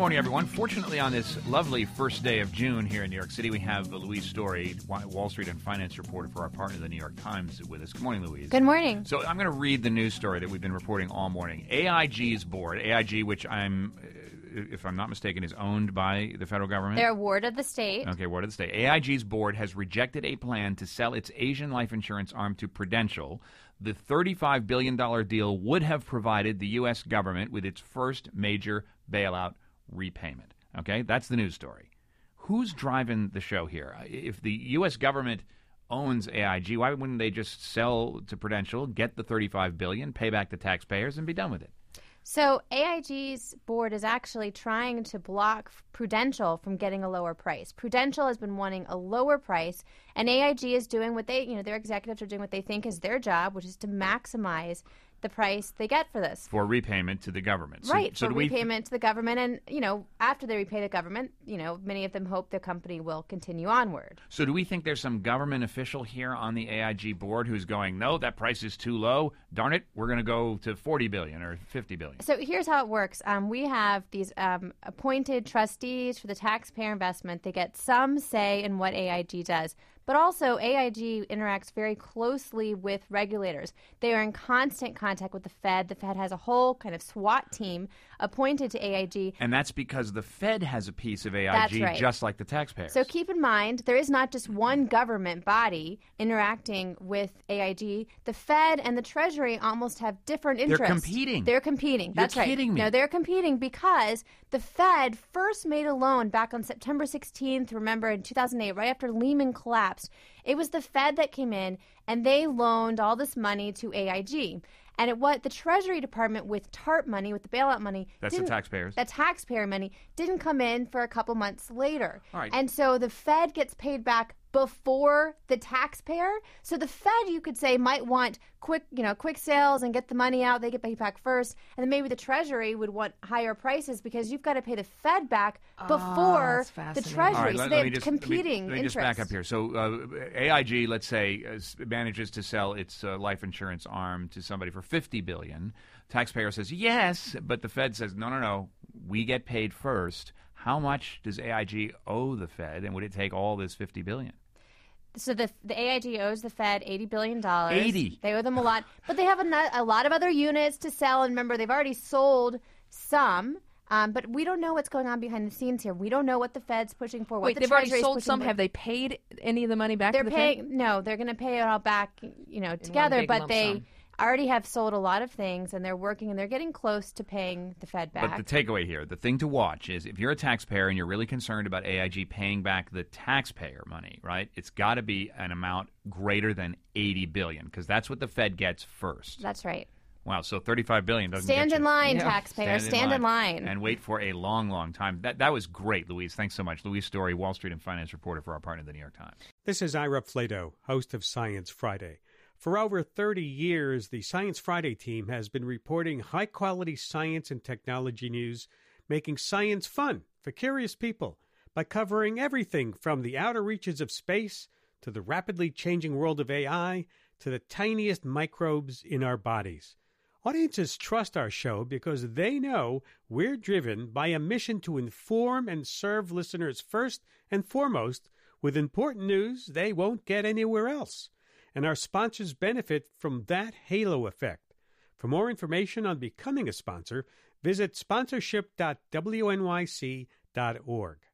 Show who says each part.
Speaker 1: morning, everyone. Fortunately, on this lovely first day of June here in New York City, we have Louise Story, Wall Street and finance reporter for our partner, the New York Times, with us. Good morning, Louise.
Speaker 2: Good morning.
Speaker 1: So I'm going to read the news story that we've been reporting all morning. AIG's board, AIG, which if I'm not mistaken, is owned by the federal government?
Speaker 2: They're a ward of the state.
Speaker 1: Okay, ward of the state. AIG's board has rejected a plan to sell its Asian life insurance arm to Prudential. The $35 billion deal would have provided the U.S. government with its first major bailout repayment. Okay, that's the news story. Who's driving the show here? If the U.S. government owns AIG, why wouldn't they just sell to Prudential, get the $35 billion, pay back the taxpayers, and be done with it?
Speaker 2: So AIG's board is actually trying to block Prudential from getting a lower price. Prudential has been wanting a lower price, and AIG is doing what their executives are doing what they think is their job, which is to maximize the price they get for this.
Speaker 1: For repayment to the government.
Speaker 2: Right, for repayment to the government. And, after they repay the government, many of them hope the company will continue onward.
Speaker 1: So do we think there's some government official here on the AIG board who's going, no, that price is too low. Darn it, we're going to go to $40 billion or $50 billion.
Speaker 2: So here's how it works. We have these appointed trustees for the taxpayer investment. They get some say in what AIG does. But also, AIG interacts very closely with regulators. They are in constant contact with the Fed. The Fed has a whole kind of SWAT team appointed to AIG.
Speaker 1: And that's because the Fed has a piece of AIG,
Speaker 2: That's right.
Speaker 1: Just like the taxpayers.
Speaker 2: So keep in mind, there is not just one government body interacting with AIG. The Fed and the Treasury almost have different interests.
Speaker 1: They're competing.
Speaker 2: They're competing. That's right.
Speaker 1: You're kidding me.
Speaker 2: No, they're competing because the Fed first made a loan back on September 16th, remember, in 2008, right after Lehman collapsed. It was the Fed that came in and they loaned all this money to AIG. And what the Treasury Department with TARP money, with the bailout money,
Speaker 1: that's the taxpayers.
Speaker 2: That taxpayer money didn't come in for a couple months later.
Speaker 1: All right.
Speaker 2: And so the Fed gets paid back before the taxpayer. So the Fed, you could say, might want quick sales and get the money out. They get paid back first. And then maybe the Treasury would want higher prices because you've got to pay the Fed back before the Treasury.
Speaker 1: Right,
Speaker 2: so they have competing
Speaker 1: let me
Speaker 2: interests.
Speaker 1: just back up here. So AIG, let's say, manages to sell its life insurance arm to somebody for $50 billion. Taxpayer says, yes, but the Fed says, no, we get paid first. How much does AIG owe the Fed, and would it take all this $50 billion?
Speaker 2: So the AIG owes the Fed $80 billion.
Speaker 1: 80.
Speaker 2: They owe them a lot. But they have a lot of other units to sell. And remember, they've already sold some. But we don't know what's going on behind the scenes here. We don't know what the Fed's pushing for.
Speaker 3: Wait, they've already sold some. Have they paid any of the money back to the Fed?
Speaker 2: No, they're going to pay it all back, together. But they already have sold a lot of things, and they're working, and they're getting close to paying the Fed back.
Speaker 1: But the takeaway here, the thing to watch is if you're a taxpayer and you're really concerned about AIG paying back the taxpayer money, right, it's got to be an amount greater than $80 billion because that's what the Fed gets first.
Speaker 2: That's right.
Speaker 1: Wow, so $35 billion doesn't
Speaker 2: Stand
Speaker 1: get
Speaker 2: in
Speaker 1: you.
Speaker 2: line, taxpayers. Stand in line.
Speaker 1: And wait for a long, long time. That was great, Louise. Thanks so much. Louise Story, Wall Street and finance reporter for our partner, the New York Times.
Speaker 4: This is Ira Flato, host of Science Friday. For over 30 years, the Science Friday team has been reporting high-quality science and technology news, making science fun for curious people by covering everything from the outer reaches of space to the rapidly changing world of AI to the tiniest microbes in our bodies. Audiences trust our show because they know we're driven by a mission to inform and serve listeners first and foremost with important news they won't get anywhere else. And our sponsors benefit from that halo effect. For more information on becoming a sponsor, visit sponsorship.wnyc.org.